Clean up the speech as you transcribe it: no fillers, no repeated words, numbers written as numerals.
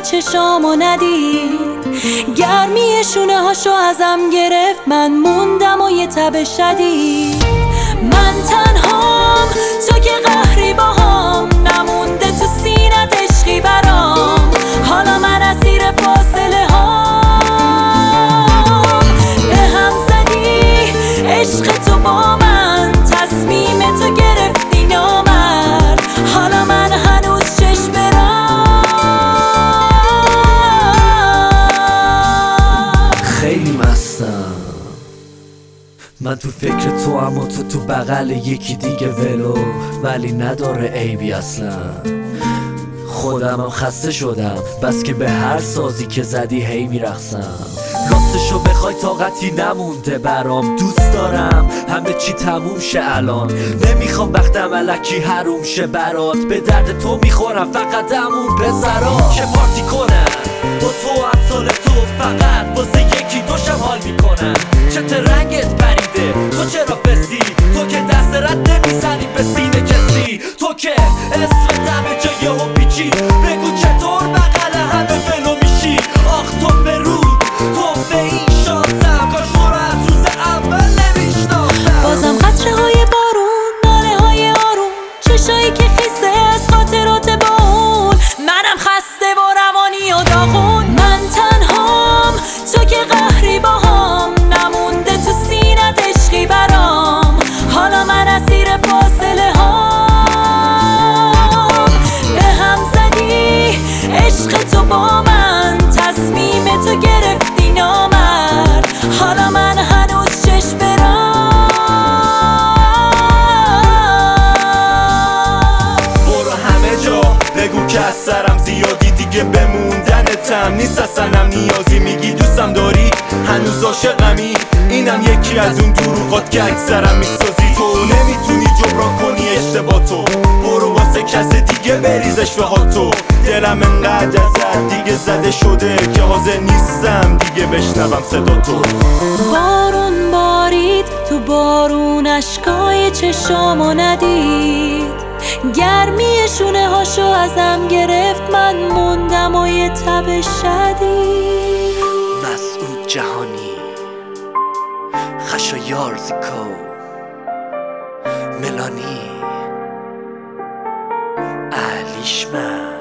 چشامو ندید، گرمی شونه هاشو ازم گرفت، من موندم و یه تب شدید. من تنهام، تو که قهری باهام، نمونده تو سینت عشقی برام، حالا من اسیر فاصله هام. به هم زدی عشق تو با من، تصمیم تو گرفتی نامرد، حالا من هنوز چشم برام. خیلی مستم من تو فکر تو، اما تو بغل یکی دیگه ولو، ولی نداره عیبی اصلا. خودمم خسته شدم، بس که به هر سازی که زدی هی میرقصم. راستشو بخوای طاقتی نمونده برام، دوست دارم همه چی تموم شه الان. نمیخوام وقتم الکی حروم شه برات، به درد تو میخورم فقط همون پسرا که پارتی کنن با تو امثال تو، فقط واسه یکی دوشم حال میکنن. چته رنگت پریده، تو چرا بسی؟ تو که دست رد نمیزنی به سینه کسی، تو که اسم همه جا یهو پیچی. بگو چطور بغل همه ولو میشی؟ آخ تو فرود، تو به این شانسم، کاش تو رو از روز اول نمیشناختم. بازم قطره های بارون، ناله های آروم، چشایی که خیسه از خاطرات با اون، منم خسته و روانی و داغون. من تنهام، تو که قهری باهام، نمونده تو سینت عشقی برام، حالا من اسیر فاصله هام. به هم زدی عشق تو با من، تصمیم تو گرفتی نامرد، حالا من هنوز چشم برام. برو همه جا بگو که از سرم زیادی، دیگه بموندنتم نیست اصلا نیازی. میگی دوستم داری، هنوز عاشقمی، اینم یکی از اون دروغات که اکثرم میسازی. تو نمیتونی جبران کنی اشتباه تو، برو واسه کس دیگه بریزش به تو. دلم انقدر ازت دیگه زده شده که حاضر نیستم دیگه بشنوم صدا تو. بارون بارید تو بارون، اشکای چشامو ندید، گرمی شونه هاشو ازم گرفت، من موندم و یه تب شدید. مسعود جهانی، خشو یارزیکو، ملانی، علیشمن.